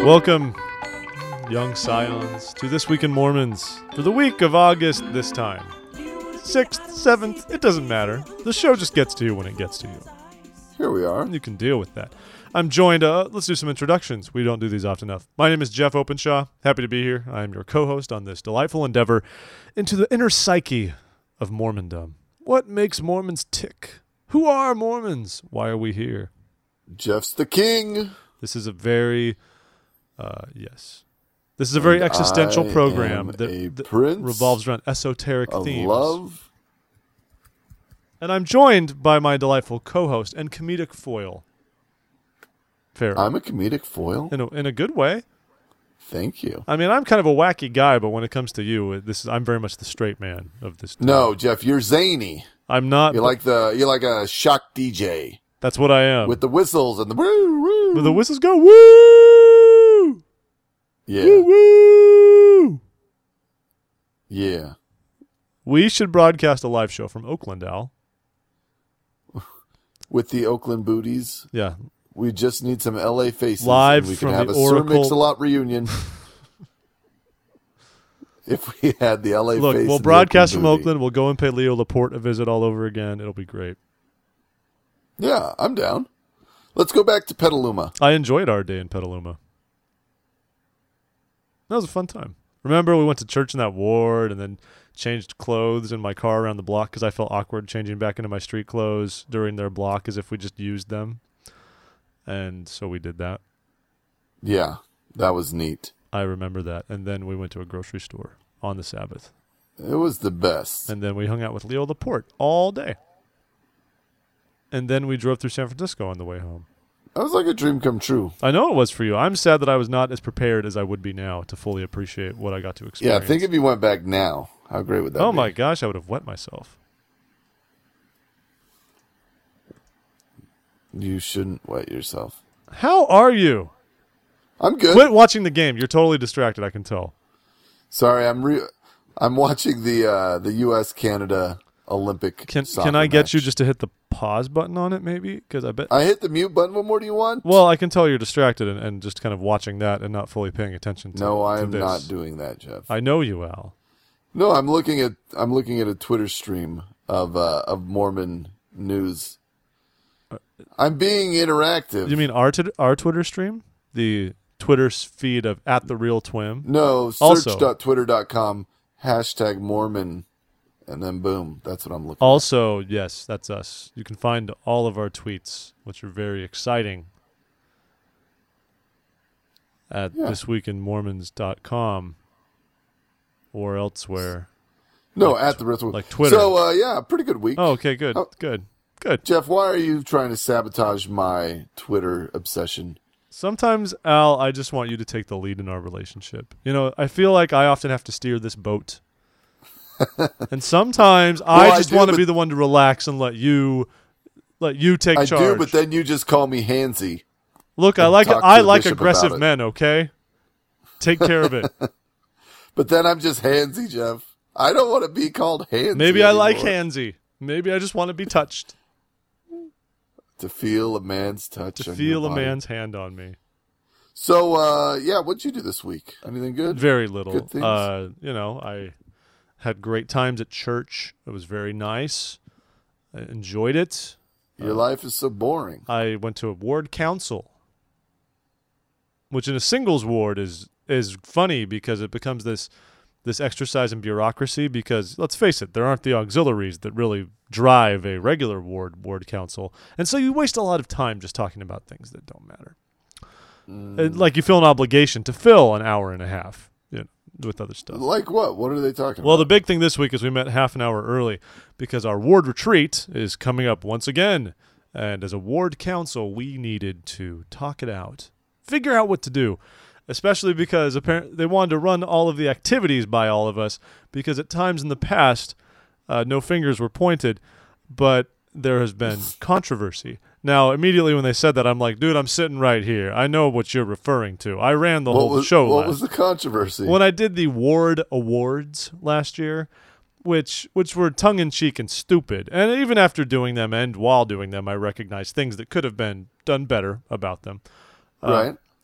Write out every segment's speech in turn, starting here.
Welcome, young scions, to This Week in Mormons for the week of August this time. 6th, 7th, it doesn't matter. The show just gets to you when it gets to you. Here we are. You can deal with that. I'm joined, let's do some introductions. We don't do these often enough. My name is Jeff Openshaw. Happy to be here. I am your co-host on this delightful endeavor into the inner psyche of Mormondom. What makes Mormons tick? Who are Mormons? Why are we here? Jeff's the king. This is a very, This is a very existential program that revolves around esoteric themes. Love. And I'm joined by my delightful co-host and comedic foil, Pharaoh. I'm a comedic foil? In a good way. Thank you. I mean, I'm kind of a wacky guy, but when it comes to you, I'm very much the straight man of this team. No, Jeff, you're zany. I'm not. You're like a shock DJ. That's what I am. With the whistles and the woo woo. With the whistles go woo. Yeah. Woo woo. Yeah. We should broadcast a live show from Oakland, Al. With the Oakland booties. Yeah. We just need some LA faces. Live we from could have the a Oracle. Sir Mix-a-Lot reunion. If we had the LA Look, face. we'll and broadcast the from booty. Oakland. We'll go and pay Leo Laporte a visit all over again. It'll be great. Yeah, I'm down. Let's go back to Petaluma. I enjoyed our day in Petaluma. That was a fun time. Remember, we went to church in that ward and then changed clothes in my car around the block because I felt awkward changing back into my street clothes during their block as if we just used them. And so we did that. Yeah, that was neat. I remember that. And then we went to a grocery store on the Sabbath. It was the best. And then we hung out with Leo Laporte all day. And then we drove through San Francisco on the way home. That was like a dream come true. I know it was for you. I'm sad that I was not as prepared as I would be now to fully appreciate what I got to experience. Yeah, think if you went back now, how great would that be? Oh my gosh, I would have wet myself. You shouldn't wet yourself. How are you? I'm good. Quit watching the game. You're totally distracted, I can tell. Sorry, I'm watching the U.S. Canada Olympic. Can I get you just to hit the pause button on it, maybe? Because I bet I hit the mute button. What more do you want? Well, I can tell you're distracted and just kind of watching that and not fully paying attention to. No, I am this. not doing that, Jeff. I know you, Al. No, I'm looking at a Twitter stream of Mormon news. I'm being interactive. You mean our Twitter stream? The Twitter feed of @TheRealTwim? No, Also- search.twitter.com #Mormon. And then boom, that's what I'm looking Also, yes, that's us. You can find all of our tweets, which are very exciting, at thisweekinmormons.com or elsewhere. at. No, at the Ritual. Like Twitter. So, yeah, pretty good week. Oh, okay, good, good. Jeff, why are you trying to sabotage my Twitter obsession? Sometimes, Al, I just want you to take the lead in our relationship. You know, I feel like I often have to steer this boat. And sometimes I just want to be the one to relax and let you take charge. I do, but then you just call me handsy. Look, I like aggressive men, okay? Take care of it. But then I'm just handsy, Jeff. I don't want to be called handsy. Maybe I anymore. like handsy. Maybe I just want to be touched. To feel a man's touch. To on feel your a body. man's hand on me. So, yeah, what'd you do this week? Anything good? Very little. Good things? I had great times at church. It was very nice. I enjoyed it. Your life is so boring. I went to a ward council, which in a singles ward is funny because it becomes this exercise in bureaucracy because, let's face it, there aren't the auxiliaries that really drive a regular ward council. And so you waste a lot of time just talking about things that don't matter. Like you feel an obligation to fill an hour and a half with other stuff. Like what? What are they talking about? Well, the big thing this week is we met half an hour early because our ward retreat is coming up once again. And as a ward council, we needed to talk it out, figure out what to do, especially because apparently they wanted to run all of the activities by all of us because at times in the past, no fingers were pointed, but there has been controversy. Now, immediately when they said that, I'm like, dude, I'm sitting right here. I know what you're referring to. I ran the whole show What was the controversy? When I did the ward awards last year, which were tongue-in-cheek and stupid, and even after doing them and while doing them, I recognized things that could have been done better about them. Right.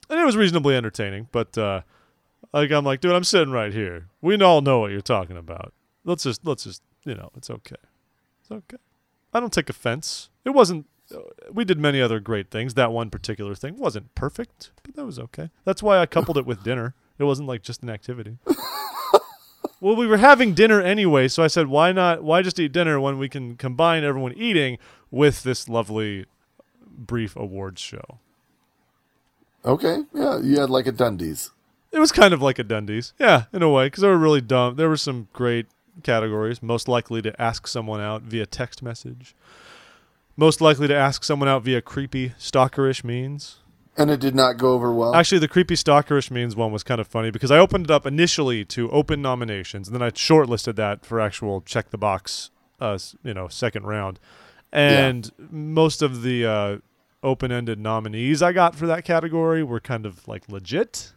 And it was reasonably entertaining, but I'm like, dude, I'm sitting right here. We all know what you're talking about. Let's just, it's okay. It's okay. I don't take offense. It wasn't. We did many other great things. That one particular thing wasn't perfect, but that was okay. That's why I coupled it with dinner. It wasn't like just an activity. Well, we were having dinner anyway, so I said, why not? Why just eat dinner when we can combine everyone eating with this lovely, brief awards show? Okay, yeah, you had like a Dundies. It was kind of like a Dundies, yeah, in a way, because they were really dumb. There were some great categories. Most likely to ask someone out via text message. Most likely to ask someone out via creepy, stalkerish means. And it did not go over well? Actually, the creepy, stalkerish means one was kind of funny because I opened it up initially to open nominations, and then I shortlisted that for actual check the box, second round. And most of the open-ended nominees I got for that category were kind of like legit.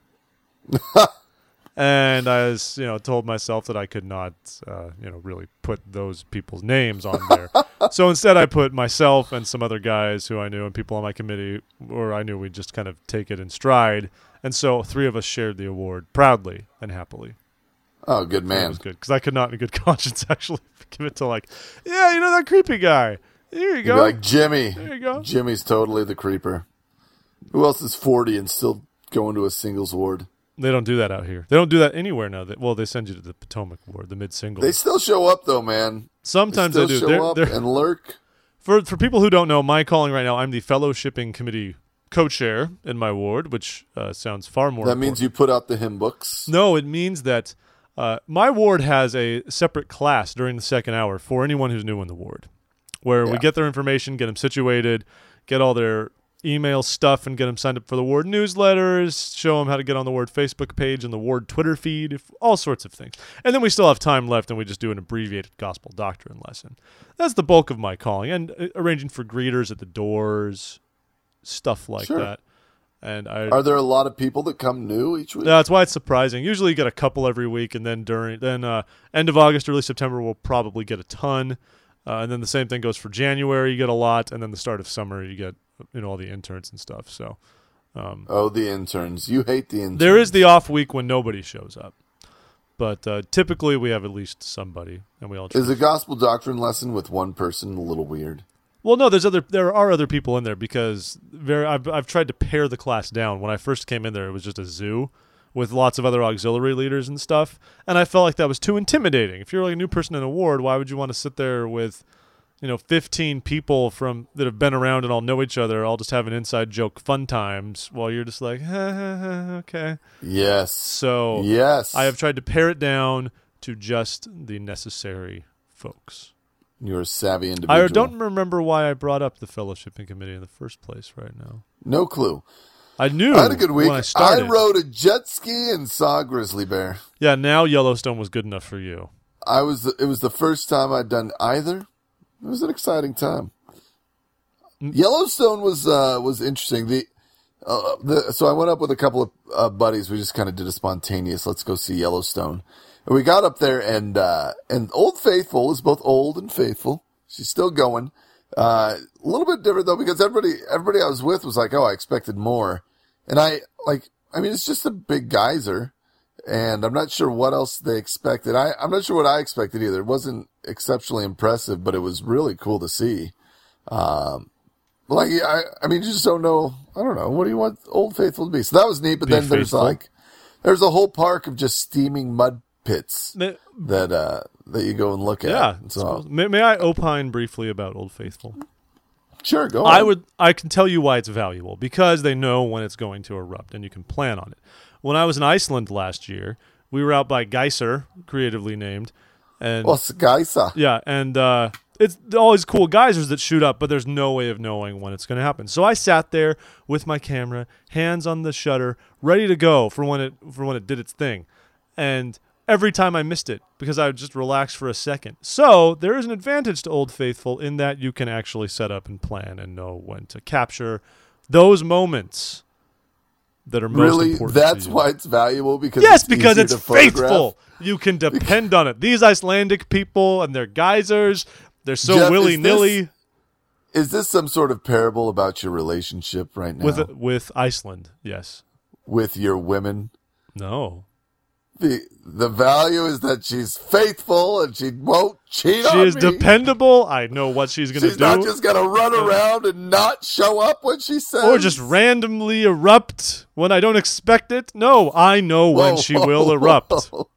And I was, told myself that I could not, really put those people's names on there. So instead I put myself and some other guys who I knew and people on my committee, or I knew we'd just kind of take it in stride. And so 3 of us shared the award proudly and happily. Oh, good man. That was good, because I could not in good conscience actually give it to that creepy guy. Here you go. Like Jimmy. There you go. Jimmy's totally the creeper. Who else is 40 and still going to a singles ward? They don't do that out here. They don't do that anywhere now. They send you to the Potomac Ward, the mid-singles. They still show up, though, man. Sometimes they do. Show up and lurk. For people who don't know, my calling right now, I'm the fellowshipping committee co-chair in my ward, which sounds far more That means you put out the hymn books? No, it means that my ward has a separate class during the second hour for anyone who's new in the ward, where we get their information, get them situated, get all their email stuff and get them signed up for the ward newsletters, show them how to get on the ward Facebook page and the ward Twitter feed, all sorts of things. And then we still have time left and we just do an abbreviated gospel doctrine lesson. That's the bulk of my calling, and arranging for greeters at the doors, stuff like that. And are there a lot of people that come new each week? That's why it's surprising. Usually you get a couple every week, and then end of August, early September, we'll probably get a ton. And then the same thing goes for January. You get a lot, and then the start of summer, you get all the interns and stuff. So, the interns. You hate the interns. There is the off week when nobody shows up, but typically we have at least somebody, and we all. Is a gospel doctrine lesson with one person a little weird? Well, no, there are other people in there because I've tried to pare the class down. When I first came in there, it was just a zoo with lots of other auxiliary leaders and stuff, and I felt like that was too intimidating. If you're like a new person in a ward, why would you want to sit there with 15 people that have been around and all know each other, all just having inside joke fun times while you're just like, okay. Yes. So yes, I have tried to pare it down to just the necessary folks. You're a savvy individual. I don't remember why I brought up the fellowshipping committee in the first place right now. No clue. I knew. I had a good week. When I started. I rode a jet ski and saw a grizzly bear. Yeah, now Yellowstone was good enough for you. It was the first time I'd done either. It was an exciting time. Yellowstone was interesting. So I went up with a couple of buddies. We just kind of did a spontaneous, let's go see Yellowstone. And we got up there, and Old Faithful is both old and faithful. She's still going. A little bit different though, because everybody I was with was like, oh, I expected more. And it's just a big geyser, and I'm not sure what else they expected. I'm not sure what I expected either. It wasn't exceptionally impressive, but it was really cool to see. You just don't know. I don't know. What do you want Old Faithful to be? So that was neat, but then there's a whole park of just steaming mud pits that you go and look at. Yeah. So, cool. May I opine briefly about Old Faithful? Sure, go on. I can tell you why it's valuable, because they know when it's going to erupt and you can plan on it. When I was in Iceland last year, we were out by Geyser, creatively named. And Geyser. Yeah, and it's always cool geysers that shoot up, but there's no way of knowing when it's going to happen. So I sat there with my camera, hands on the shutter, ready to go for when it did its thing. And every time I missed it, because I would just relax for a second. So there is an advantage to Old Faithful in that you can actually set up and plan and know when to capture those moments that are most important. Really? That's why it's valuable? Because it's faithful. You can depend on it. These Icelandic people and their geysers, they're so Jeff, willy-nilly. Is this some sort of parable about your relationship right now? With Iceland, yes. with your women? No. The value is that she's faithful and she won't cheat on She me. is dependable. I know what she's going to do. She's not just going to run around and not show up when she says. Or just randomly erupt when I don't expect it. No, I know when she will erupt. All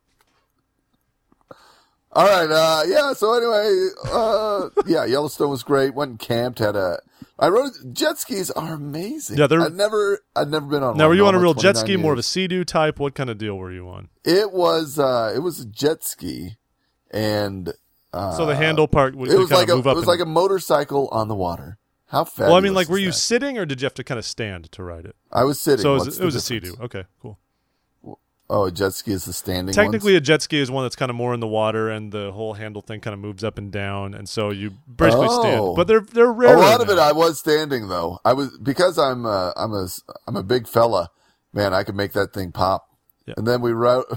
right. Yeah. So anyway, yeah, Yellowstone was great. Went and camped. I rode jet skis are amazing. Yeah, they're. I've never been on. Now, one were you in on a real almost jet 29 ski, more of a years. Sea-Doo type? What kind of deal were you on? It was a jet ski, and So the handle part would it was kind like of move up. it was like a motorcycle on the water. How fast? Well, I mean, like, were you sitting or did you have to kind of stand to ride it? I was sitting. So What's it the was a difference? Sea-Doo. Okay, cool. Oh, a jet ski is the standing. Technically, ones? a jet ski is one that's kind of more in the water, and the whole handle thing kind of moves up and down, and so you basically stand. But they're rare. A lot of it, I was standing though. I was because I'm a big fella, man. I could make that thing pop. Yeah. And then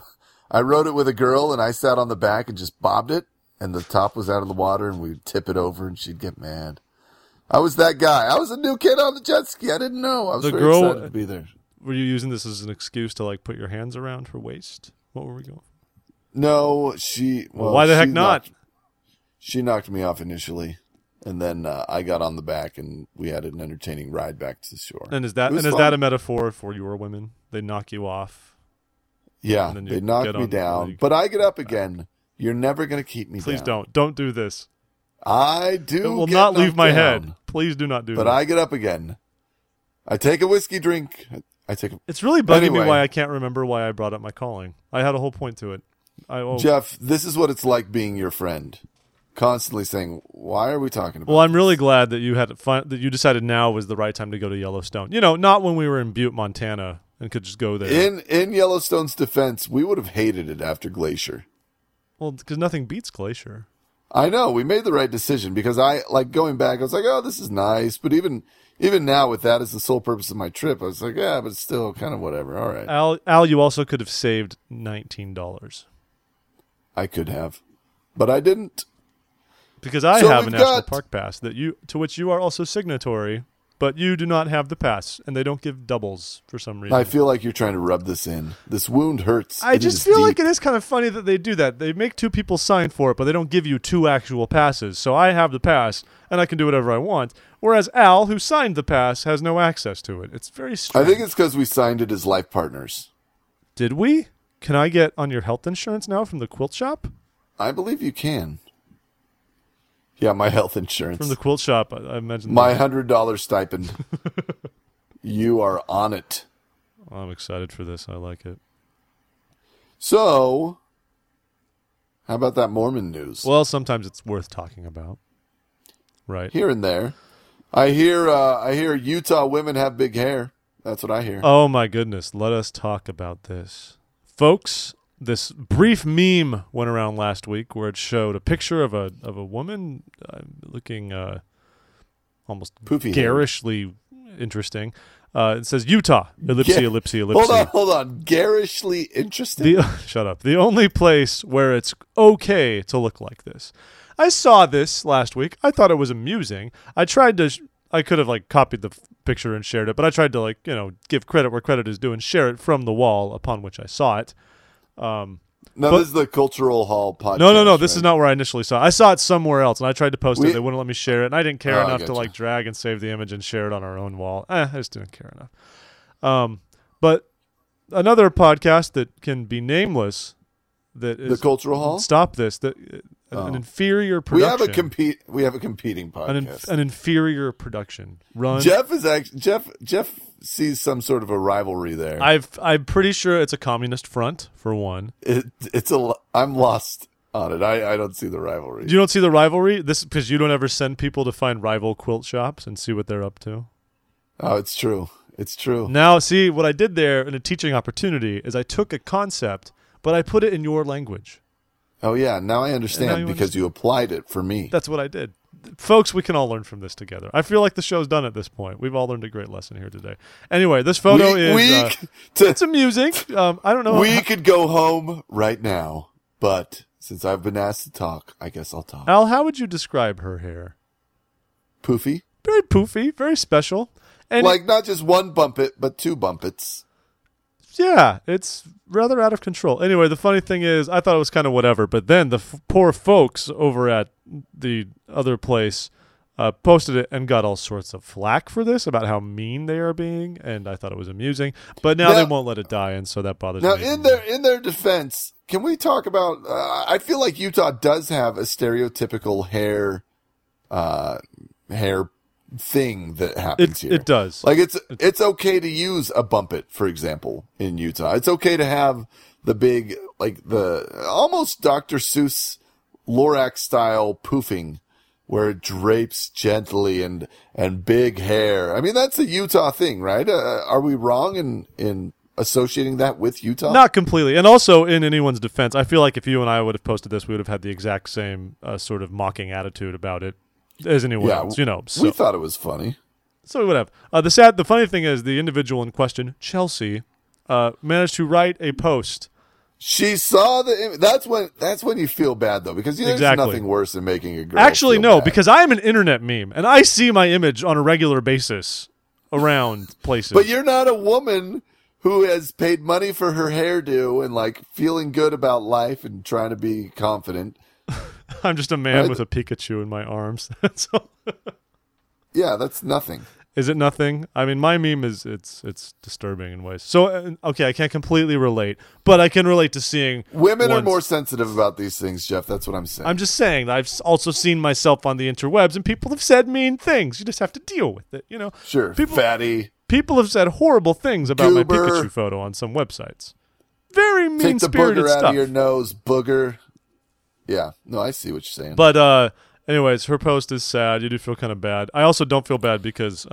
I rode it with a girl, and I sat on the back and just bobbed it, and the top was out of the water, and we'd tip it over, and she'd get mad. I was that guy. I was a new kid on the jet ski. I didn't know. I was The very girl- excited to be there. Were you using this as an excuse to like put your hands around her waist? What were we going? No, she. Well, Why the heck she not? She knocked me off initially, and then I got on the back, and we had an entertaining ride back to the shore. And is It that was and is fun. that a metaphor for your women? They knock you off. Yeah, and then you they knocked get me on- down, you- but I get up again. You're never going to keep me Please down. don't do this. I do. It will get not leave knocked my down, head. Please do not do But this. I get up again. I take a whiskey drink. I take a. It's really bugging Anyway. me why I can't remember why I brought up my calling. I had a whole point to it. Jeff, this is what it's like being your friend. Constantly saying, "Why are we talking about?" Well, I'm really glad that you had that you decided now was the right time to go to Yellowstone. You know, not when we were in Butte, Montana, and could just go there. In Yellowstone's defense, we would have hated it after Glacier. Well, because nothing beats Glacier. I know we made the right decision because I like going back. I was like, "Oh, this is nice," but even now with that as the sole purpose of my trip, I was like, "Yeah, but it's still kind of whatever." All right, Al, you also could have saved $19 I could have, but I didn't. because I So have a we've national got- park pass to which you are also signatory, but you do not have the pass, and they don't give doubles for some reason. I feel like you're trying to rub this in. This wound hurts. I It just is feel deep. like it is kind of funny that they do that. They make two people sign for it, but they don't give you two actual passes. So I have the pass, and I can do whatever I want. Whereas Al, who signed the pass, has no access to it. It's very strange. I think it's because we signed it as life partners. Did we? Can I get on your health insurance now from the quilt shop? I believe you can. Yeah, my health insurance. From the quilt shop, I imagine. My $100 stipend. You are on it. I'm excited for this. I like it. So, how about that Mormon news? Well, sometimes it's worth talking about. Right. Here and there. I hear Utah women have big hair. That's what I hear. Oh my goodness. Let us talk about this. Folks, this brief meme went around last week where it showed a picture of a woman looking almost Poofy hair. garishly interesting. It says Utah, ellipsy, Yeah. ellipsy, ellipsy. Hold on. Garishly interesting? Shut up. The only place where it's okay to look like this. I saw this last week. I thought it was amusing. I tried to. I could have like copied the picture and shared it, but I tried to give credit where credit is due and share it from the wall upon which I saw it. No, but- this is the Cultural Hall podcast. No. This right? is not where I initially saw it. I saw it somewhere else, and I tried to post it. We- They wouldn't let me share it, and I didn't care Oh, I enough to gotcha. like drag and save the image and share it on our own wall. I just didn't care enough. But another podcast that can be nameless that The is Cultural Hall? stop this that an inferior production. We have a competing podcast. an inferior production run. Jeff is actually Jeff sees some sort of a rivalry there. I'm pretty sure it's a communist front for one. I'm lost on it. I don't see the rivalry. You don't see the rivalry? This because you don't ever send people to find rival quilt shops and see what they're up to. Oh, it's true. It's true. Now, see what I did there in a teaching opportunity is I took a concept, but I put it in your language. Oh yeah, now I Now understand you because you applied it for me. That's what I did. Folks, we can all learn from this together. I feel like the show's done at this point. We've all learned a great lesson here today. Anyway, this photo it's amusing. I don't know. We could go home right now, but since I've been asked to talk, I guess I'll talk. Al, how would you describe her hair? Poofy? Very poofy, very special. And Like not just one bumpet, but two bumpets. yeah, it's rather out of control. Anyway, the funny thing is, I thought it was kind of whatever, but then the poor folks over at the other place posted it and got all sorts of flack for this about how mean they are being, and I thought it was amusing. But now they won't let it die, and so that bothers me. Now, in their defense, can we talk about? I feel like Utah does have a stereotypical hair thing that happens here. It does. Like it's okay to use a bump it, for example, in Utah. It's okay to have the big, like the almost Dr. Seuss Lorax style poofing, where it drapes gently and big hair. I mean, that's a Utah thing, right? Are we wrong in associating that with Utah? Not completely. And also, in anyone's defense, I feel like if you and I would have posted this, we would have had the exact same sort of mocking attitude about it as anyone else. So, we thought it was funny. So we would have. The funny thing is, the individual in question, Chelsea, managed to write a post. She saw the. That's when you feel bad though, because there's nothing worse than making a girl. Actually, feel no, bad. because I am an internet meme, and I see my image on a regular basis around places. But you're not a woman who has paid money for her hairdo and like feeling good about life and trying to be confident. I'm just a man with a Pikachu in my arms. That's all. Yeah, that's nothing. Is it nothing? I mean, my meme is it's disturbing in ways. So okay, I can't completely relate, but I can relate to seeing women are more sensitive about these things, Jeff. That's what I'm saying. I'm just saying that I've also seen myself on the interwebs, and people have said mean things. You just have to deal with it, Sure, fatty. People have said horrible things about my Goober. Pikachu photo on some websites. Very Take the mean-spirited booger stuff. out of your nose, booger. Yeah, no, I see what you're saying. But anyways, her post is sad. You do feel kind of bad. I also don't feel bad because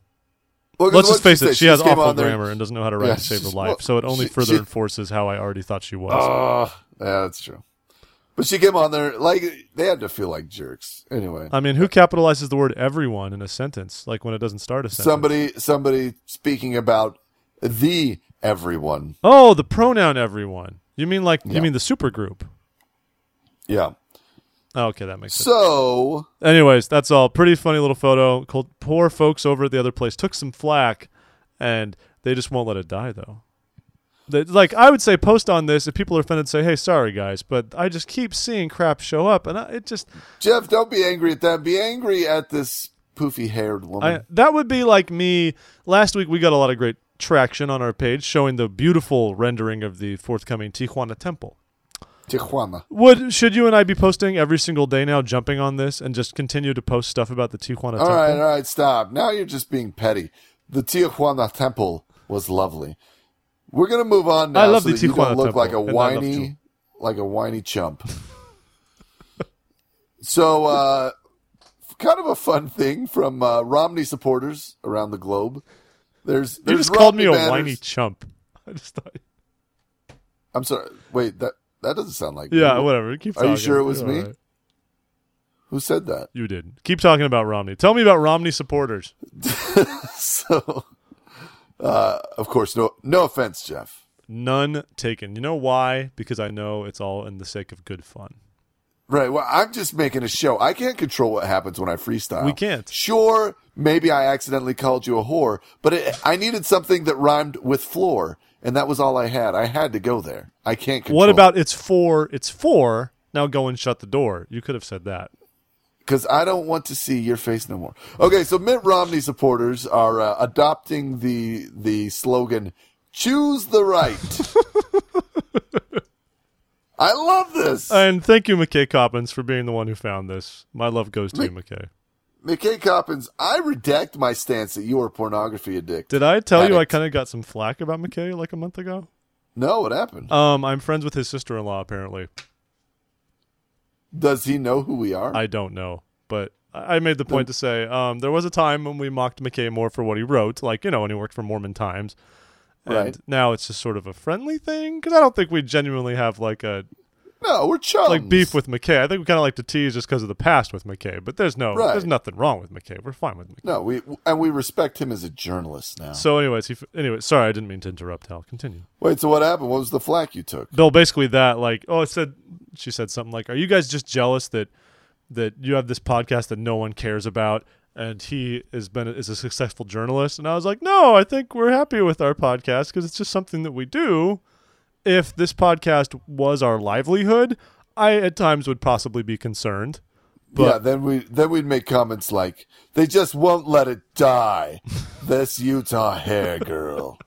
let's just face it, she has awful grammar and doesn't know how to write to save her life. So it only further enforces how I already thought she was. Yeah, that's true. But she came on there like they had to feel like jerks. Anyway, I mean, who capitalizes the word everyone in a sentence, like when it doesn't start a sentence? Somebody speaking about the everyone. Oh, the pronoun everyone. You mean you mean the supergroup? Yeah. Oh, okay, that makes sense. So, anyways, that's all. Pretty funny little photo. Poor folks over at the other place took some flack, and they just won't let it die, though. I would say post on this. If people are offended, say, hey, sorry, guys, but I just keep seeing crap show up, and it just... Jeff, don't be angry at that. Be angry at this poofy-haired woman. That would be like me. Last week, we got a lot of great traction on our page showing the beautiful rendering of the forthcoming Tijuana temple. Tijuana. Should you and I be posting every single day now, jumping on this, and just continue to post stuff about the Tijuana temple? All right, stop. Now you're just being petty. The Tijuana temple was lovely. We're gonna move on now. I love so the that you Tijuana don't look temple, like a whiny chump. So, kind of a fun thing from Romney supporters around the globe. There's you just Romney called me a banners. whiny chump. I just thought. I'm sorry. Wait, that doesn't sound like Yeah, me. Whatever. Keep Are talking. you sure it was You're me? all right. Who said that? You did. Keep talking about Romney. Tell me about Romney supporters. So, of course, no offense, Jeff. None taken. You know why? Because I know it's all in the sake of good fun. Right. Well, I'm just making a show. I can't control what happens when I freestyle. We can't. Sure, maybe I accidentally called you a whore, but I needed something that rhymed with floor, and that was all I had. I had to go there. I can't control What about it's four, now go and shut the door? You could have said that. Because I don't want to see your face no more. Okay, so Mitt Romney supporters are adopting the slogan, choose the right. I love this. And thank you, McKay Coppins, for being the one who found this. My love goes to you, McKay. McKay Coppins, I redact my stance that you are pornography addict. Did I tell you I kind of got some flack about McKay like a month ago? No, what happened? I'm friends with his sister-in-law, apparently. Does he know who we are? I don't know, but I made the point to say there was a time when we mocked McKay more for what he wrote, like, when he worked for Mormon Times. And right. Now it's just sort of a friendly thing, because I don't think we genuinely have No, we're chums. beef with McKay. I think we kind of like to tease just because of the past with McKay, but there's nothing wrong with McKay. We're fine with McKay. No, we respect him as a journalist now. So anyways, sorry, I didn't mean to interrupt, Hal. Continue. Wait, so what happened? What was the flack you took? Bill, basically that, she said something like, are you guys just jealous that you have this podcast that no one cares about? and he is a successful journalist. And I was like, no, I think we're happy with our podcast because it's just something that we do. If this podcast was our livelihood, I at times would possibly be concerned. But then we'd make comments like, "They just won't let it die." This Utah hair girl.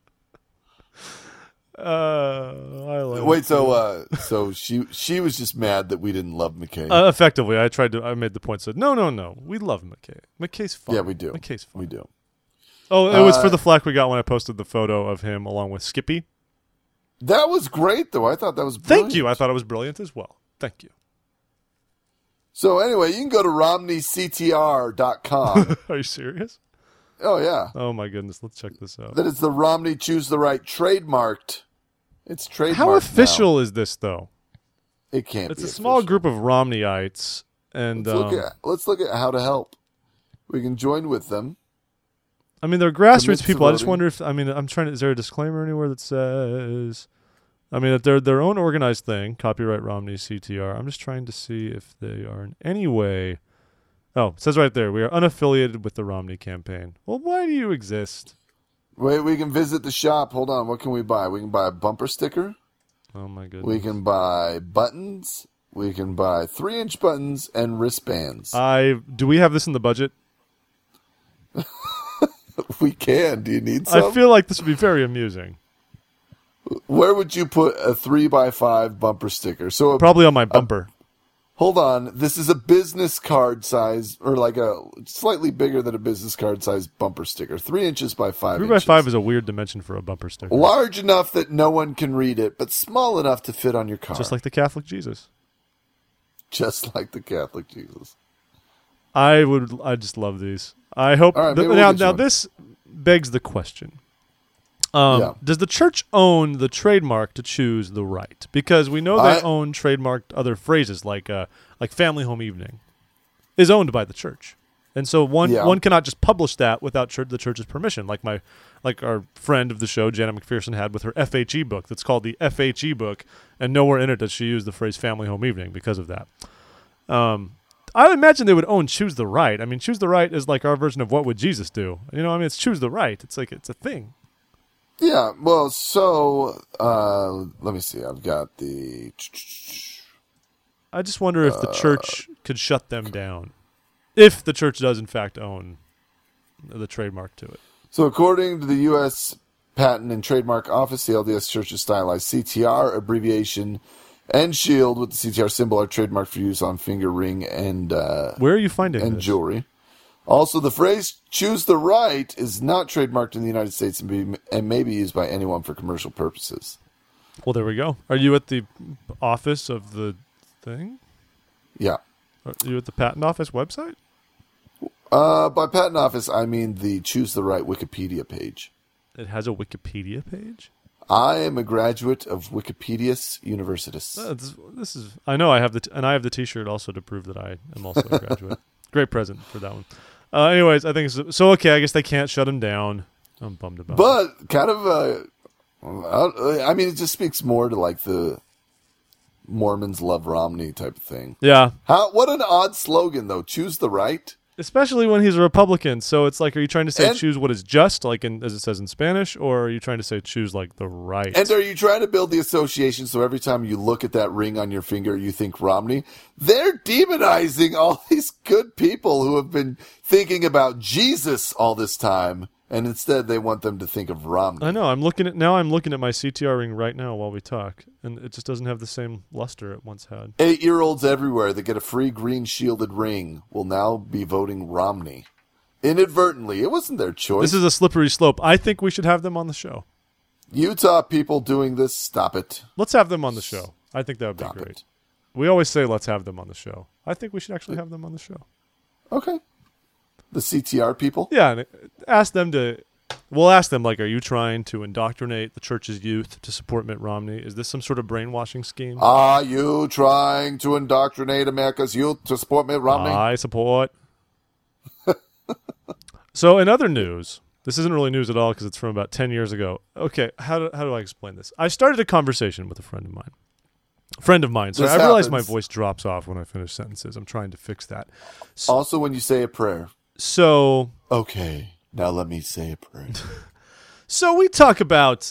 Wait, so she was just mad that we didn't love McKay. Effectively, I made the point. Said no, we love McKay. McKay's fun. Yeah, we do. McKay's fun. We do. Oh, it was for the flack we got when I posted the photo of him along with Skippy. That was great, though. I thought that was brilliant. Thank you. I thought it was brilliant as well. Thank you. So anyway, you can go to RomneyCTR.com. Are you serious? Oh, yeah. Oh, my goodness. Let's check this out. That is the Romney Choose the Right trademarked. It's trademarked. How official is this, though? It can't be. It's a small group of Romneyites. And let's look at how to help. We can join with them. I mean, they're grassroots people. I just wonder if, is there a disclaimer anywhere that says, that they're their own organized thing, copyright Romney CTR. I'm just trying to see if they are in any way. Oh, it says right there, we are unaffiliated with the Romney campaign. Well, why do you exist? Wait, we can visit the shop. Hold on. What can we buy? We can buy a bumper sticker. Oh, my goodness. We can buy buttons. We can buy 3-inch buttons and wristbands. Do we have this in the budget? We can. Do you need some? I feel like this would be very amusing. Where would you put a 3x5 bumper sticker? So probably on my bumper. Hold on. This is a business card size, or like a slightly bigger than a business card size bumper sticker. 3 inches by 5 inches. 3x5 is a weird dimension for a bumper sticker. Large enough that no one can read it, but small enough to fit on your car. Just like the Catholic Jesus. Just like the Catholic Jesus. I just love these. I hope. Right, now this begs the question. Does the church own the trademark to choose the right? Because we know they own trademarked other phrases like family home evening is owned by the church. And so one cannot just publish that without the church's permission, like our friend of the show, Janet McPherson, had with her FHE book that's called the FHE book, and nowhere in it does she use the phrase family home evening because of that. I would imagine they would own Choose the Right. I mean, Choose the Right is like our version of What Would Jesus Do? It's Choose the Right. It's like, it's a thing. Yeah, well, so, let me see. I've got the... I just wonder if the church could shut them down. If the church does, in fact, own the trademark to it. So according to the U.S. Patent and Trademark Office, the LDS Church's stylized CTR abbreviation and shield with the CTR symbol are trademarked for use on finger ring and where are you finding and this? Jewelry. Also, the phrase "choose the right" is not trademarked in the United States and may be used by anyone for commercial purposes. Well, there we go. Are you at the office of the thing? Yeah. Are you at the patent office website? By patent office, I mean the Choose the Right Wikipedia page. It has a Wikipedia page? I am a graduate of Wikipedias Universitas. This is. I know I have I have the T-shirt also to prove that I am also a graduate. Great present for that one. Anyways, I think so. Okay, I guess they can't shut him down. I'm bummed about it. But kind of, it just speaks more to like the Mormons love Romney type of thing. Yeah. What an odd slogan, though. Choose the right. Especially when he's a Republican. So it's like, are you trying to say choose what is just, like as it says in Spanish, or are you trying to say choose like the right? And are you trying to build the association so every time you look at that ring on your finger, you think Romney? They're demonizing all these good people who have been thinking about Jesus all this time, and instead they want them to think of Romney. I know. I'm looking at my CTR ring right now while we talk, and it just doesn't have the same luster it once had. 8-year-olds everywhere that get a free green shielded ring will now be voting Romney. Inadvertently. It wasn't their choice. This is a slippery slope. I think we should have them on the show. Utah people doing this, stop it. Let's have them on the show. I think that would be great. It. We always say let's have them on the show. I think we should actually have them on the show. Okay. The CTR people? Yeah, and we'll ask them, like, are you trying to indoctrinate the church's youth to support Mitt Romney? Is this some sort of brainwashing scheme? Are you trying to indoctrinate America's youth to support Mitt Romney? I support. So in other news, this isn't really news at all because it's from about 10 years ago. Okay, how do I explain this? I started a conversation with a friend of mine. So I realize my voice drops off when I finish sentences. I'm trying to fix that. Also when you say a prayer. So Okay, now let me say a prayer. So we talk about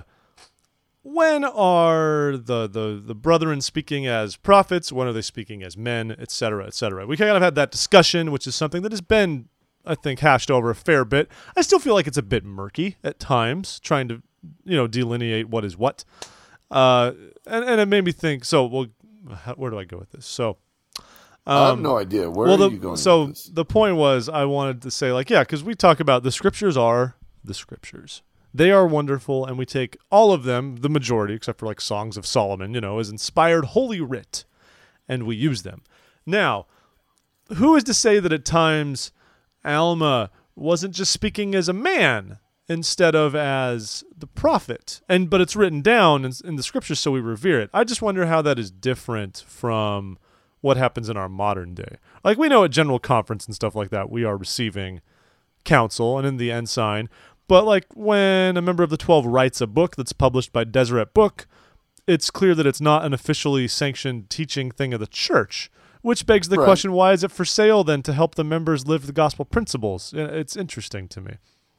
when are the brethren speaking as prophets, when are they speaking as men, et cetera, et cetera. We kind of had that discussion, which is something that has been, I think, hashed over a fair bit. I still feel like it's a bit murky at times, trying to, delineate what is what. And it made me think, where do I go with this? So I have no idea. Where are you going with this? The point was I wanted to say, because we talk about the scriptures are the scriptures. They are wonderful, and we take all of them, the majority, except for like Songs of Solomon, as inspired holy writ, and we use them. Now, who is to say that at times Alma wasn't just speaking as a man instead of as the prophet? But it's written down in the scriptures, so we revere it. I just wonder how that is different from what happens in our modern day. Like, we know at General Conference and stuff like that, we are receiving counsel, and in the Ensign. But like when a member of the 12 writes a book that's published by Deseret Book, it's clear that it's not an officially sanctioned teaching thing of the church, which begs the question, why is it for sale then to help the members live the gospel principles? It's interesting to me.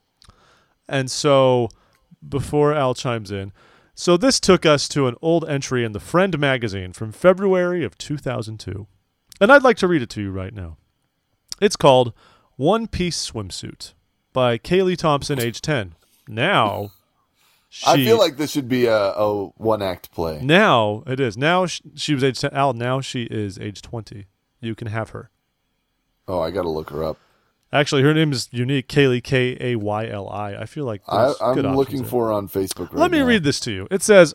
And so, before Al chimes in, so this took us to an old entry in the Friend magazine from February of 2002. And I'd like to read it to you right now. It's called One Piece Swimsuit by Kaylee Thompson, age 10. Now, I feel like this should be a one-act play. Now, it is. Now, she was age 10. Al, now she is age 20. You can have her. Oh, I got to look her up. Actually, her name is unique, Kaylee, Kayli. I feel like I'm looking for her on Facebook right now. Let me read this to you. It says,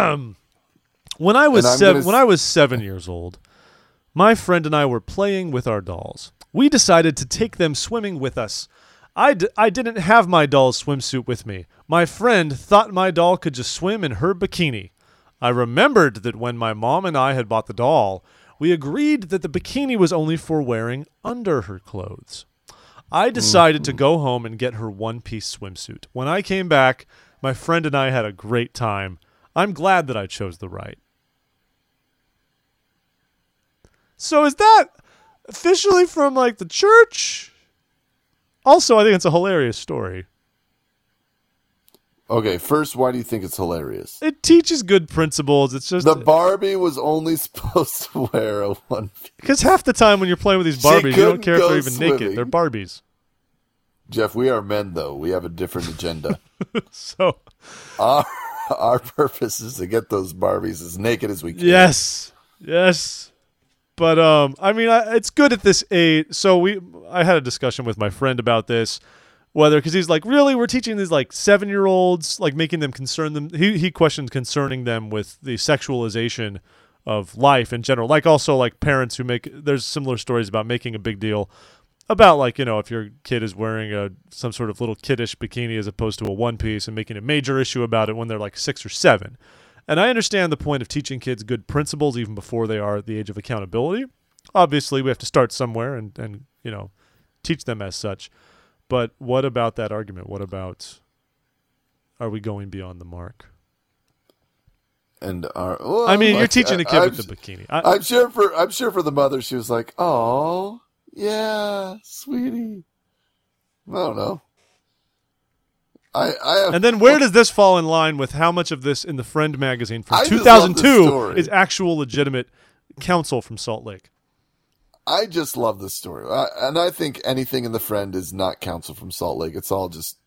when I was 7 years old, my friend and I were playing with our dolls. We decided to take them swimming with us. I didn't have my doll's swimsuit with me. My friend thought my doll could just swim in her bikini. I remembered that when my mom and I had bought the doll, we agreed that the bikini was only for wearing under her clothes. I decided to go home and get her one-piece swimsuit. When I came back, my friend and I had a great time. I'm glad that I chose the right. So is that officially from like the church? Also, I think it's a hilarious story. Okay, first, why do you think it's hilarious? It teaches good principles. It's just the Barbie was only supposed to wear a one piece. Because half the time when you're playing with these Barbies, you don't care if they're even naked. They're Barbies. Jeff, we are men, though. We have a different agenda. So our purpose is to get those Barbies as naked as we can. Yes. But I mean, it's good at this age. So I had a discussion with my friend about this, because he's like, really, we're teaching these like 7-year-olds, like making them concern them. He questioned concerning them with the sexualization of life in general. Like also like parents who there's similar stories about making a big deal about like, if your kid is wearing some sort of little kiddish bikini as opposed to a one piece and making a major issue about it when they're like 6 or 7. And I understand the point of teaching kids good principles even before they are at the age of accountability. Obviously, we have to start somewhere and teach them as such. But what about that argument? What about, are we going beyond the mark? And you're teaching a kid with the bikini. I'm sure for the mother, she was like, "Oh, yeah, sweetie." I don't know. And then where does this fall in line with how much of this in the Friend magazine from 2002 is actual legitimate counsel from Salt Lake? I just love this story. And I think anything in the Friend is not counsel from Salt Lake. It's all just,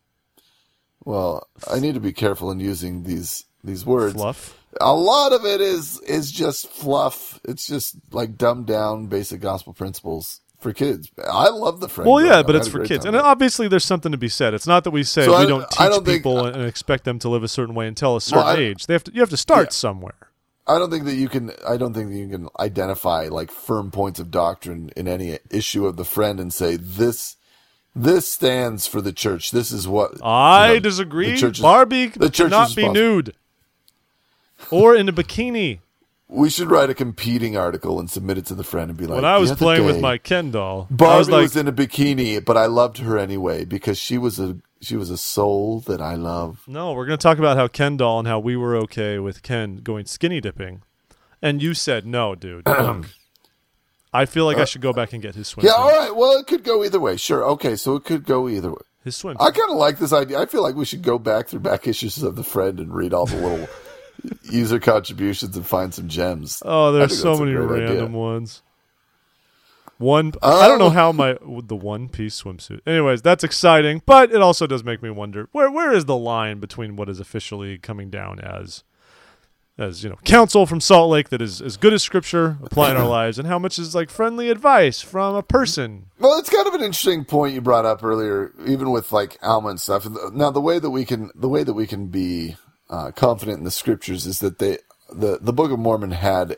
I need to be careful in using these words. Fluff. A lot of it is just fluff. It's just like dumbed down basic gospel principles for kids. I love the Friend. Well, yeah, but it's for kids. And obviously there's something to be said. It's not that we say we don't teach people and expect them to live a certain way until a certain age. You have to start somewhere. I don't think that you can identify like firm points of doctrine in any issue of the Friend and say this stands for the church. This is what I disagree. Barbie cannot be nude or in a bikini. We should write a competing article and submit it to the Friend and be like, when I was playing with my Ken doll, Barbie was in a bikini, but I loved her anyway because she was a soul that I love. No, we're going to talk about how Ken doll and how we were okay with Ken going skinny dipping. And you said, no, dude. Look, I feel like I should go back and get his swimsuit. Yeah, all right. Well, it could go either way. Sure. Okay, so it could go either way. His swimsuit. I kind of like this idea. I feel like we should go back through back issues of The Friend and read all the little user contributions and find some gems. Oh, there's so many random ones. I don't know how the one-piece swimsuit. Anyways, that's exciting, but it also does make me wonder where is the line between what is officially coming down as counsel from Salt Lake that is as good as Scripture apply in our lives, and how much is like friendly advice from a person. Well, it's kind of an interesting point you brought up earlier, even with like Alma and stuff. Now, the way that we can be confident in the Scriptures is that the Book of Mormon had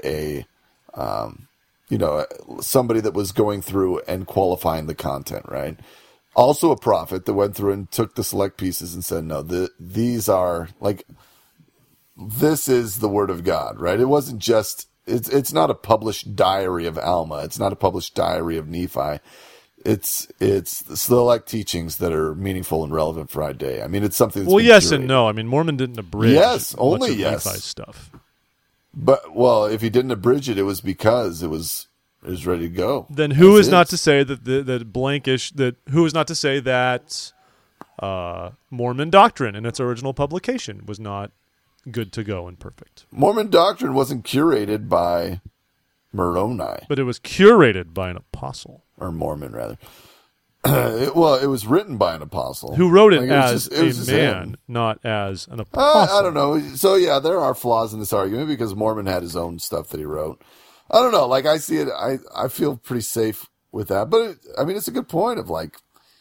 somebody that was going through and qualifying the content, right? Also a prophet that went through and took the select pieces and said, no, these are like, this is the word of God, right? It wasn't just, it's not a published diary of Alma. It's not a published diary of Nephi. It's the select teachings that are meaningful and relevant for our day. I mean, it's something that's yes curated. And no. I mean, Mormon didn't abridge only much of yes. Nephi's stuff. But, well, if he didn't abridge it, it was because it was ready to go. Then who is not to say that who is not to say that Mormon doctrine in its original publication was not good to go and perfect? Mormon doctrine wasn't curated by Moroni. But it was curated by an apostle. Or Mormon, rather. It was written by an apostle. Who wrote it like, as it was a man, not as an apostle. I don't know. So, yeah, there are flaws in this argument because Mormon had his own stuff that he wrote. I don't know. Like, I see it. I feel pretty safe with that. But, it's a good point of, like,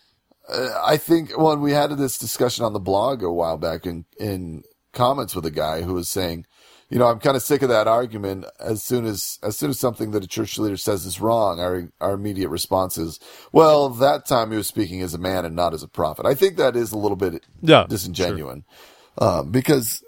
I think, well, and we had this discussion on the blog a while back in comments with a guy who was saying, I'm kind of sick of that argument. As soon as something that a church leader says is wrong, our immediate response is, well, that time he was speaking as a man and not as a prophet. I think that is a little bit disingenuous, because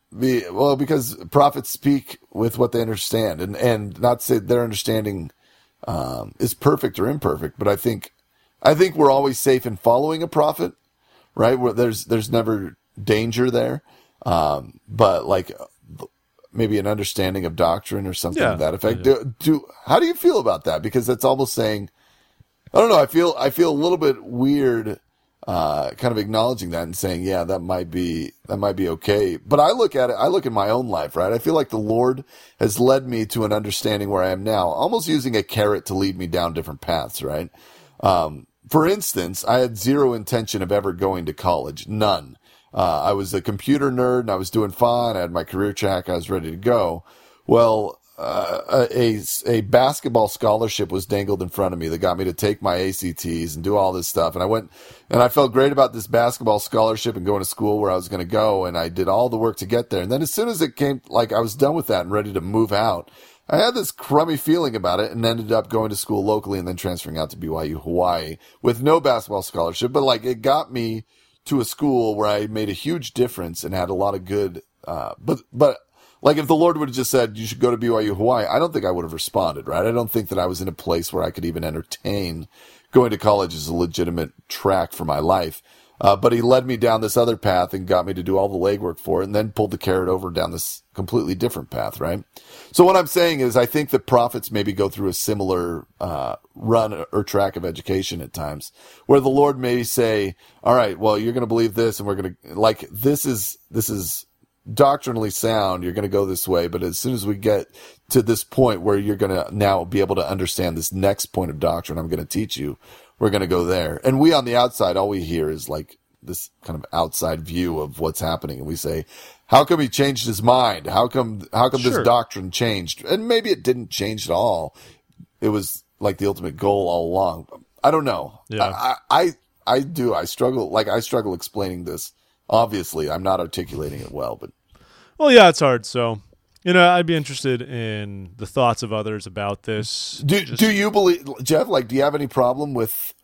prophets speak with what they understand, and not say their understanding is perfect or imperfect. But I think we're always safe in following a prophet, right? Where there's never danger there, but like. Maybe an understanding of doctrine or something to that effect. How do you feel about that? Because that's almost saying, I don't know. I feel a little bit weird, kind of acknowledging that and saying, yeah, that might be okay. But I look at it. I look at my own life, right? I feel like the Lord has led me to an understanding where I am now, almost using a carrot to lead me down different paths, right? For instance, I had zero intention of ever going to college, none. I was a computer nerd and I was doing fine. I had my career track. I was ready to go. Well, a basketball scholarship was dangled in front of me that got me to take my ACTs and do all this stuff. And I went and I felt great about this basketball scholarship and going to school where I was going to go. And I did all the work to get there. And then as soon as it came, like I was done with that and ready to move out, I had this crummy feeling about it and ended up going to school locally and then transferring out to BYU Hawaii with no basketball scholarship. But like it got me to a school where I made a huge difference and had a lot of good, but like if the Lord would have just said, you should go to BYU Hawaii, I don't think I would have responded, right? I don't think that I was in a place where I could even entertain going to college as a legitimate track for my life. But he led me down this other path and got me to do all the legwork for it and then pulled the carrot over down this completely different path, right? So what I'm saying is I think that prophets maybe go through a similar run or track of education at times where the Lord may say, all right, well, you're going to believe this and we're going to, like, this is doctrinally sound. You're going to go this way. But as soon as we get to this point where you're going to now be able to understand this next point of doctrine I'm going to teach you, we're going to go there. And we on the outside, all we hear is like this kind of outside view of what's happening. And we say, how come he changed his mind? How come this doctrine changed? And maybe it didn't change at all. It was like the ultimate goal all along. I don't know. Yeah. I struggle explaining this. Obviously, I'm not articulating it well, but. Well, yeah, it's hard. So, I'd be interested in the thoughts of others about this. Do you believe, Jeff? Like, do you have any problem with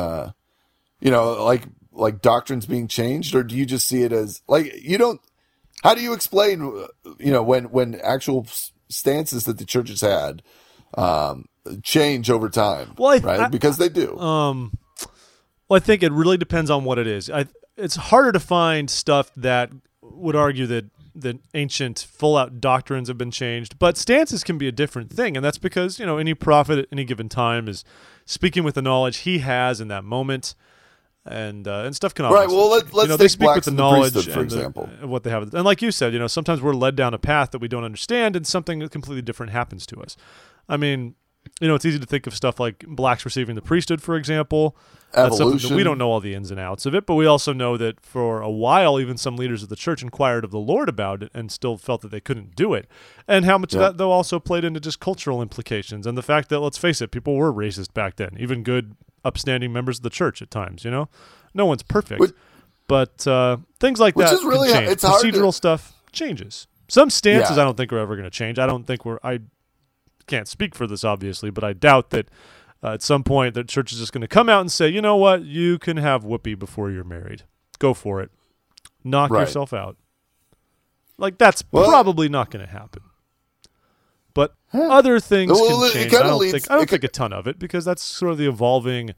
like doctrines being changed, or do you just see it as like you don't? How do you explain, when actual stances that the church has had change over time? Well, right? Because they do. Well, I think it really depends on what it is. It's harder to find stuff that would argue that the ancient full-out doctrines have been changed, but stances can be a different thing, and that's because any prophet at any given time is speaking with the knowledge he has in that moment, and stuff can Right. obviously Well, change. let's They take speak with the Blackson knowledge priesthood, for and example. what they have, and like you said, sometimes we're led down a path that we don't understand, and something completely different happens to us. I mean, it's easy to think of stuff like blacks receiving the priesthood, for example. That's something that Evolution. we don't know all the ins and outs of it, but we also know that for a while, even some leaders of the church inquired of the Lord about it and still felt that they couldn't do it. And how much of that, though, also played into just cultural implications and the fact that, let's face it, people were racist back then, even good, upstanding members of the church at times, No one's perfect. But things like that is really can change. it's hard Procedural stuff changes. Some stances Yeah. I don't think are ever going to change. I can't speak for this, obviously, but I doubt that at some point the church is just going to come out and say, you know what, you can have whoopee before you're married. Go for it. Knock Right. yourself out. Like, that's probably not going to happen. But other things Well, can it change. kinda I don't leads- think a ton of it, because that's sort of the evolving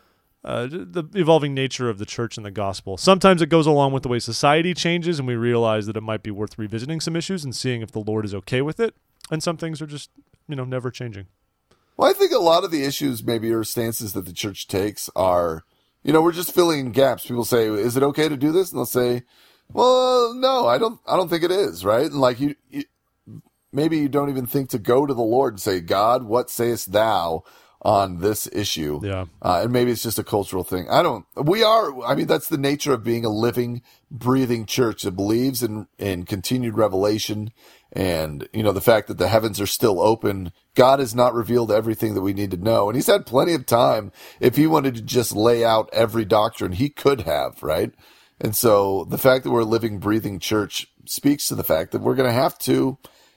nature of the church and the gospel. Sometimes it goes along with the way society changes, and we realize that it might be worth revisiting some issues and seeing if the Lord is okay with it. And some things are just, never changing. Well, I think a lot of the issues maybe or stances that the church takes are, we're just filling in gaps. People say, "Is it okay to do this?" And they'll say, "Well, no, I don't think it is." Right? And like you maybe you don't even think to go to the Lord and say, "God, what sayest thou on this issue?" Yeah. And maybe it's just a cultural thing. That's the nature of being a living, breathing church that believes in continued revelation. And, the fact that the heavens are still open. God has not revealed everything that we need to know. And he's had plenty of time. If he wanted to just lay out every doctrine, he could have, right? And so the fact that we're a living, breathing church speaks to the fact that we're going to have to,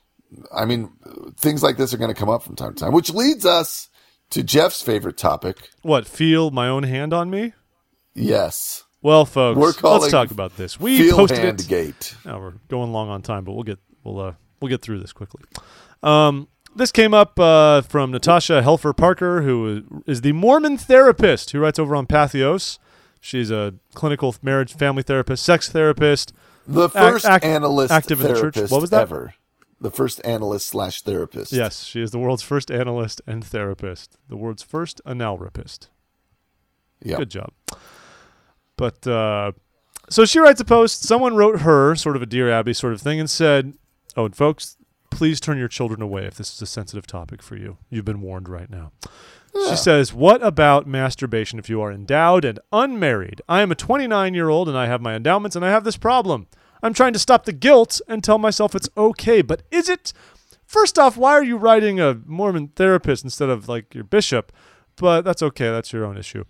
things like this are going to come up from time to time, which leads us to Jeff's favorite topic. What, feel my own hand on me? Yes. Well, folks, We're calling let's talk about this. We Feel posted Hand it. Gate. Now we're going long on time, but we'll get through this quickly. This came up from Natasha Helfer Parker, who is the Mormon therapist who writes over on Pathos. She's a clinical marriage, family therapist, sex therapist. The first analyst active in the church. therapist What was that? ever. The first analyst/therapist. Yes, she is the world's first analyst and therapist. The world's first analrapist. Yep. Good job. But so she writes a post. Someone wrote her sort of a Dear Abby sort of thing and said, "Oh, and folks, please turn your children away if this is a sensitive topic for you. You've been warned right now." Yeah. She says, "What about masturbation if you are endowed and unmarried? I am a 29-year-old and I have my endowments and I have this problem. I'm trying to stop the guilt and tell myself it's okay, but is it? First off, why are you writing a Mormon therapist instead of like your bishop? But that's okay. That's your own issue."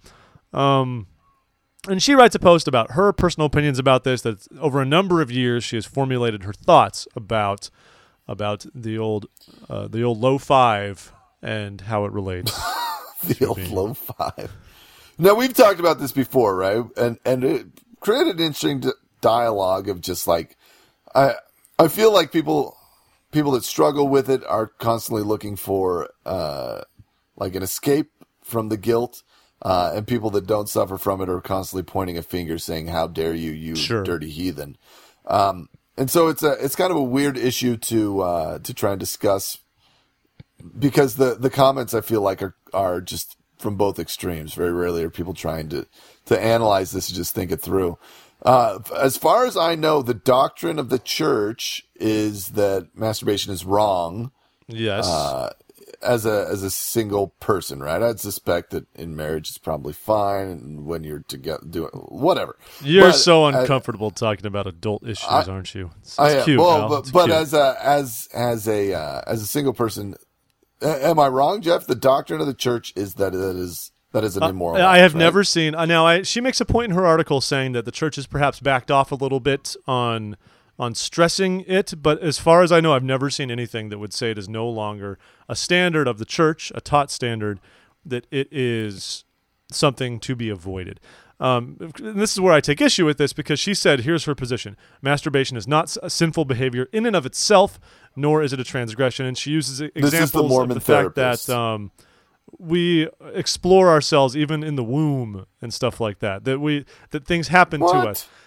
And she writes a post about her personal opinions about this, that over a number of years she has formulated her thoughts about the old low five and how it relates. The old low five. Now, we've talked about this before, right? And it created an interesting dialogue of just like, I feel like people that struggle with it are constantly looking for like an escape from the guilt. And people that don't suffer from it are constantly pointing a finger saying, "How dare you, you Sure. dirty heathen." And so it's kind of a weird issue to try and discuss, because the comments I feel like are just from both extremes. Very rarely are people trying to analyze this and just think it through. As far as I know, the doctrine of the church is that masturbation is wrong. Yes. As a single person, right? I'd suspect that in marriage it's probably fine, and when you're together doing whatever. You're so uncomfortable talking about adult issues, aren't you? It's cute. Well, Al. It's but cute. as a single person, am I wrong, Jeff? The doctrine of the church is that it is an immoral act, I have right? never seen. She makes a point in her article saying that the church has perhaps backed off a little bit on stressing it, but as far as I know, I've never seen anything that would say it is no longer a standard of the church, a taught standard, that it is something to be avoided. And this is where I take issue with this, because she said, here's her position: masturbation is not a sinful behavior in and of itself, nor is it a transgression. And she uses examples of the fact that we explore ourselves even in the womb and stuff like that. That things happen to us.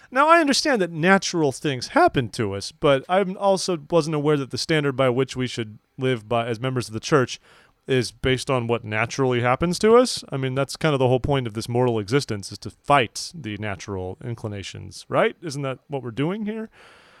Now, I understand that natural things happen to us, but I also wasn't aware that the standard by which we should live by as members of the church is based on what naturally happens to us. I mean, that's kind of the whole point of this mortal existence, is to fight the natural inclinations, right? Isn't that what we're doing here?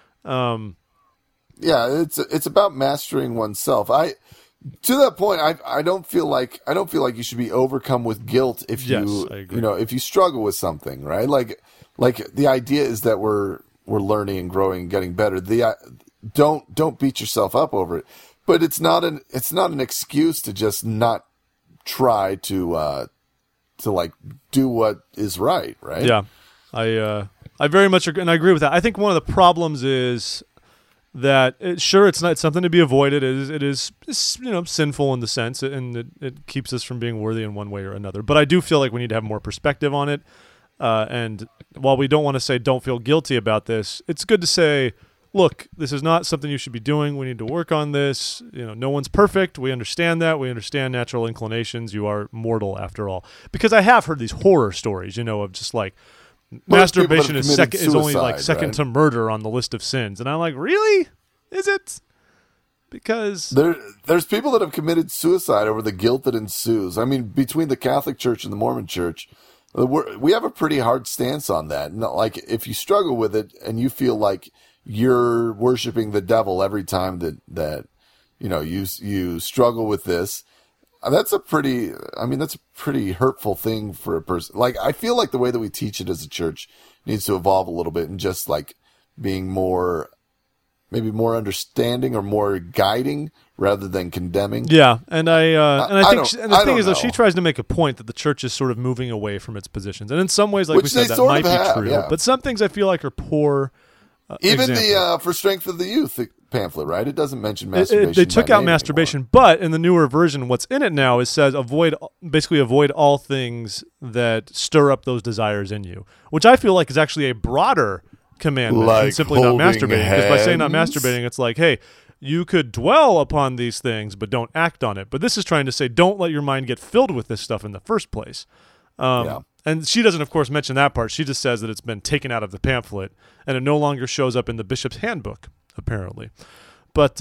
Yeah, it's about mastering oneself. To that point, I don't feel like you should be overcome with guilt if Yes, I agree. if you struggle with something, right? Like the idea is that we're learning and growing and getting better. Don't beat yourself up over it. But it's not an excuse to just not try to like do what is right? Yeah. I very much agree, and I agree with that. I think one of the problems is that it's not something to be avoided. It is sinful in the sense, and it keeps us from being worthy in one way or another. But I do feel like we need to have more perspective on it. And while we don't want to say don't feel guilty about this, it's good to say, look, this is not something you should be doing. We need to work on this. No one's perfect. We understand that. We understand natural inclinations. You are mortal after all. Because I have heard these horror stories, of just like, masturbation is only like second to murder on the list of sins, and I'm like, really? Is it? Because there's people that have committed suicide over the guilt that ensues. I mean, between the Catholic Church and the Mormon Church, we have a pretty hard stance on that. Like, if you struggle with it and you feel like you're worshiping the devil every time that you struggle with this. That's a pretty hurtful thing for a person. Like, I feel like the way that we teach it as a church needs to evolve a little bit, and just like being maybe more understanding or more guiding rather than condemning. Yeah. And I think the thing is, though, she tries to make a point that the church is sort of moving away from its positions. And in some ways, like we said, that might be true. Yeah. But some things I feel like are poor. Even the For Strength of the Youth pamphlet, right? It doesn't mention masturbation. They took out masturbation, anymore. But in the newer version, what's in it now says avoid all things that stir up those desires in you, which I feel like is actually a broader commandment than simply not masturbating. Because by saying not masturbating, it's like, hey, you could dwell upon these things, but don't act on it. But this is trying to say, don't let your mind get filled with this stuff in the first place. And she doesn't, of course, mention that part. She just says that it's been taken out of the pamphlet, and it no longer shows up in the bishop's handbook, apparently. But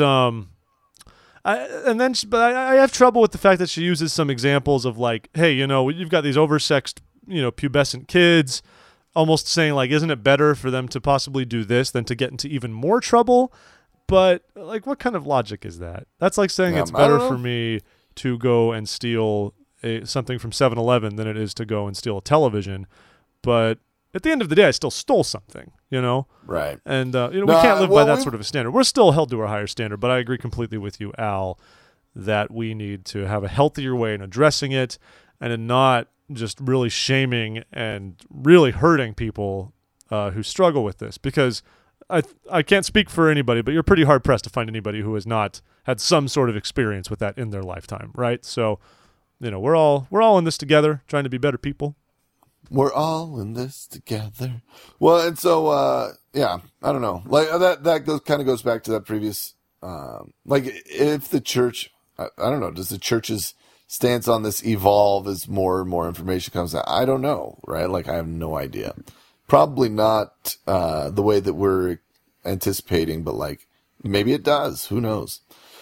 I have trouble with the fact that she uses some examples of like, hey, you've got these oversexed, pubescent kids, almost saying like, isn't it better for them to possibly do this than to get into even more trouble? But like, what kind of logic is that? That's like saying it's better for me to go and steal something from 7-Eleven than it is to go and steal a television. But at the end of the day, I still stole something, Right. And, we can't live by that sort of a standard. We're still held to a higher standard, but I agree completely with you, Al, that we need to have a healthier way in addressing it and in not just really shaming and really hurting people who struggle with this. Because I can't speak for anybody, but you're pretty hard-pressed to find anybody who has not had some sort of experience with that in their lifetime, right? So, we're all in this together, trying to be better people. We're all in this together. Well, and so, I don't know. Like that kind of goes back to that previous, like if the church, I don't know, does the church's stance on this evolve as more and more information comes out? I don't know, right? Like, I have no idea. Probably not, the way that we're anticipating, but like, maybe it does. Who knows?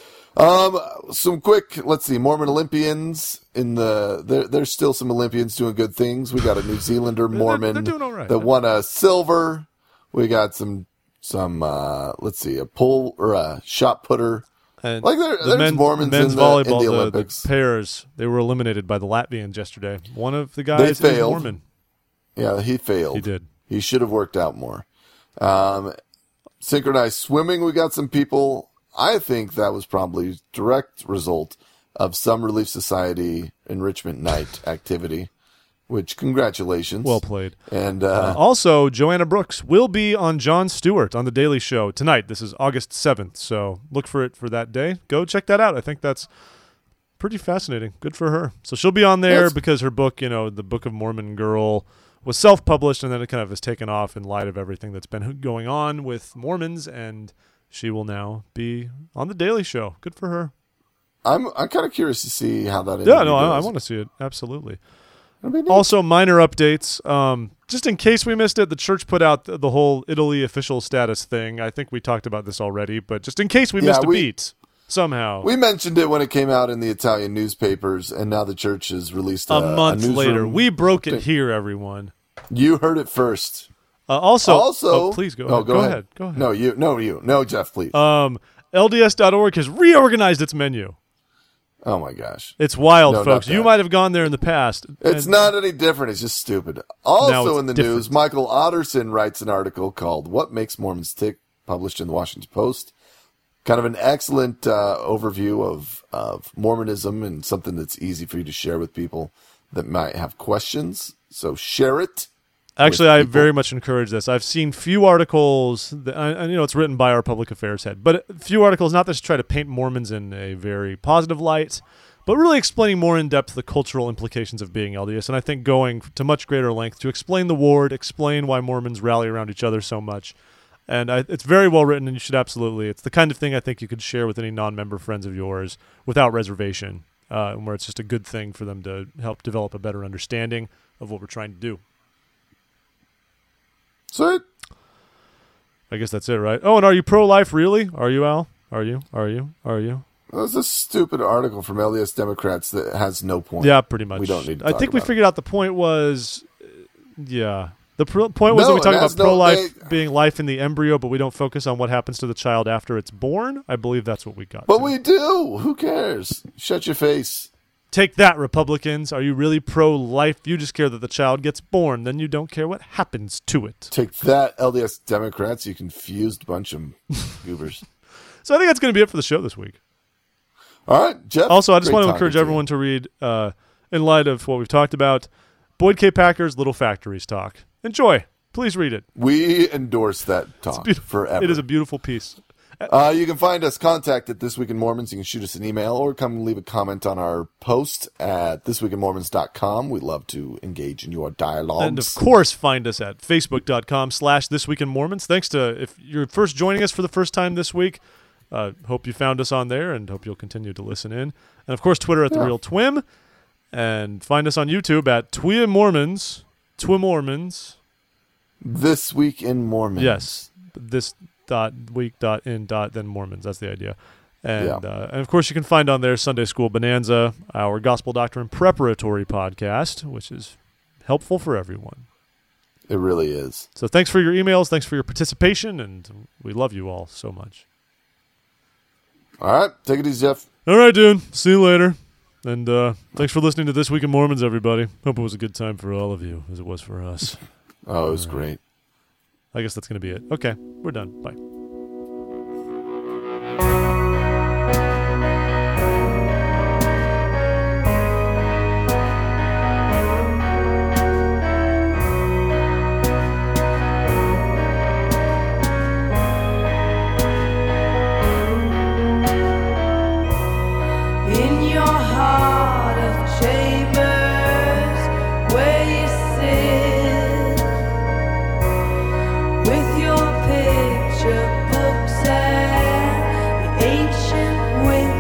Some quick, let's see, Mormon Olympians there's still some Olympians doing good things. We got a New Zealander Mormon they're doing all right. that won a silver. We got some, let's see, a pole or a shot putter. And like there's Mormons men's in volleyball, the Olympics. The pairs, they were eliminated by the Latvians yesterday. One of the guys is Mormon. Yeah, he failed. He did. He should have worked out more. Synchronized swimming, we got some people. I think that was probably a direct result of some Relief Society enrichment night activity, which congratulations. Well played. And also, Joanna Brooks will be on Jon Stewart on The Daily Show tonight. This is August 7th, so look for it for that day. Go check that out. I think that's pretty fascinating. Good for her. So she'll be on there because her book, The Book of Mormon Girl, was self-published, and then it kind of has taken off in light of everything that's been going on with Mormons, and she will now be on The Daily Show. Good for her. I'm kind of curious to see how that. Yeah, no, I want to see it. Absolutely. Also, minor updates. just in case we missed it, the church put out the whole Italy official status thing. I think we talked about this already, but just in case we missed a beat somehow. We mentioned it when it came out in the Italian newspapers, and now the church has released a month later. newsroom. We broke it here, everyone. You heard it first. Also, please go ahead. Go ahead. Go ahead. No, Jeff, please. LDS.org has reorganized its menu. Oh my gosh. It's wild, No, folks. not You that. might have gone there in the past. It's not any different. It's just stupid. Also it's in the different. news, Michael Otterson writes an article called What Makes Mormons Tick, published in the Washington Post. Kind of an excellent overview of Mormonism and something that's easy for you to share with people that might have questions. So share it. Actually, I people. very much encourage this. I've seen few articles, and it's written by our public affairs head, but few articles not just try to paint Mormons in a very positive light, but really explaining more in depth the cultural implications of being LDS. And I think going to much greater length to explain the ward, explain why Mormons rally around each other so much. And it's very well written, and you should absolutely. It's the kind of thing I think you could share with any non-member friends of yours without reservation, and where it's just a good thing for them to help develop a better understanding of what we're trying to do. So I guess that's it, right? Oh, and are you pro-life, really? Are you, Al? Are you? that's a stupid article from LDS Democrats that has no point. Yeah, pretty much. We don't need to I talk think we about figured out the point was, the point was No, that we talk it about has no- pro-life being life in the embryo, but we don't focus on what happens to the child after it's born. I believe that's what we got. But to. we do. Who cares? Shut your face. Take that, Republicans. Are you really pro-life? You just care that the child gets born. Then you don't care what happens to it. Take that, LDS Democrats, you confused bunch of goobers. So I think that's going to be it for the show this week. All right, Jeff. Also, I just great want to talking encourage you. everyone to read, in light of what we've talked about, Boyd K. Packer's Little Factories Talk. Enjoy. Please read it. We endorse that talk forever. It is a beautiful piece. You can find us, contact at This Week in Mormons. You can shoot us an email or come and leave a comment on our post at thisweekinmormons.com. We love to engage in your dialogues. And, of course, find us at facebook.com/thisweekinmormons. Thanks to, if you're first joining us for the first time this week, hope you found us on there and hope you'll continue to listen in. And, of course, Twitter at The Real Twim. And find us on YouTube at Twimormons. This Week in Mormons. Yes. This.week.in.then Mormons. That's the idea. And of course, you can find on there Sunday School Bonanza, our Gospel Doctrine Preparatory podcast, which is helpful for everyone. It really is. So thanks for your emails. Thanks for your participation. And we love you all so much. All right. Take it easy, Jeff. All right, dude. See you later. And thanks for listening to This Week in Mormons, everybody. Hope it was a good time for all of you, as it was for us. Oh, it was great. I guess that's going to be it. Okay, we're done. Bye. In your heart of chambers where you sit with your picture books and the ancient wit.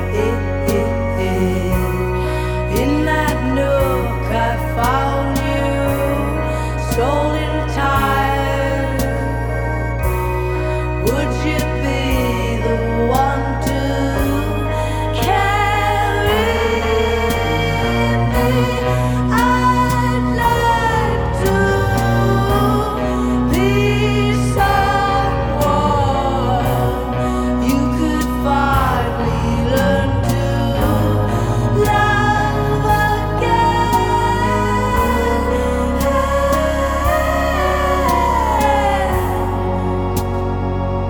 In that nook I found you, stolen tired. Would you be the one to carry me? I'd like to be someone you could finally learn to love again.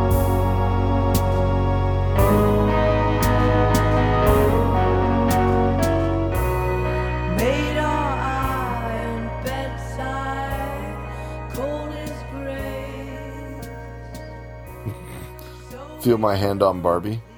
Made our iron bedside cold as grace. Feel my hand on Barbie.